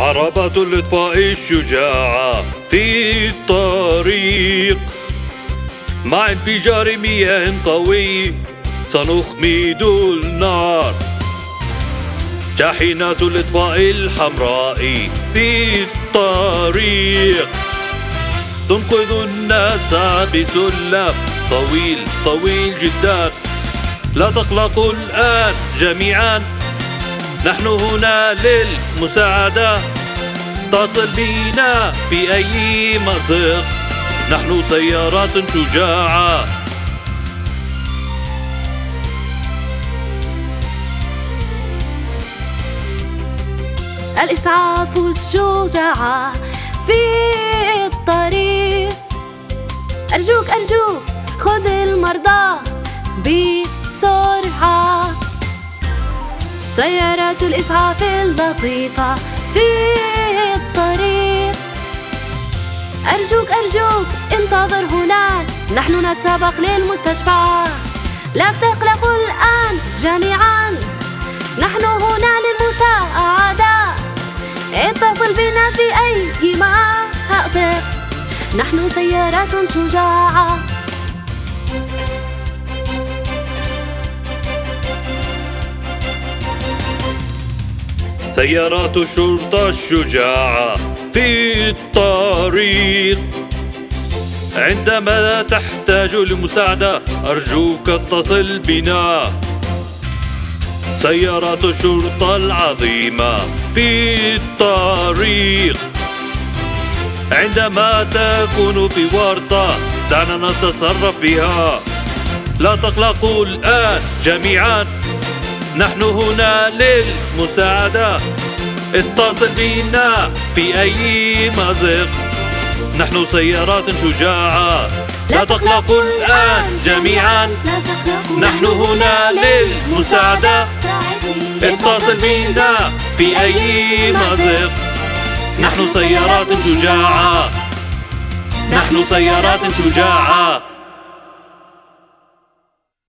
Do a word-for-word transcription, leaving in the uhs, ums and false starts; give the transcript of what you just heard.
عربات الإطفاء الشجاعة في الطريق، مع انفجار مياه طويل سنخمد النار. شاحنات الإطفاء الحمراء في الطريق تنقذ الناس بسلم طويل طويل جدا. لا تقلقوا الآن جميعا، نحن هنا للمساعدة. اتصل بنا في أي مأزق، نحن سيارات شجاعة. الإسعاف الشجاعة في الطريق. أرجوك أرجوك خذ المرضى بسرعة. سيارات الإسعاف اللطيفة في الطريق. أرجوك أرجوك انتظر هناك، نحن نتسابق للمستشفى. لا تقلقوا الآن جميعا، نحن هنا للمساعدة. اتصل بنا في أي مأزق، نحن سيارات شجاعة. سيارات الشرطة الشجاعة في الطريق. عندما تحتاج لمساعدة أرجوك اتصل بنا. سيارات الشرطة العظيمة في الطريق. عندما تكون في ورطة دعنا نتصرف بها. لا تقلقوا الآن جميعا، نحن هنا للمساعدة. اتصل بنا في أي مأزق، نحن سيارات شجاعة. لا تقلقوا الآن جميعا، نحن هنا للمساعدة. اتصل بنا في أي مأزق، نحن سيارات شجاعة. نحن سيارات شجاعة.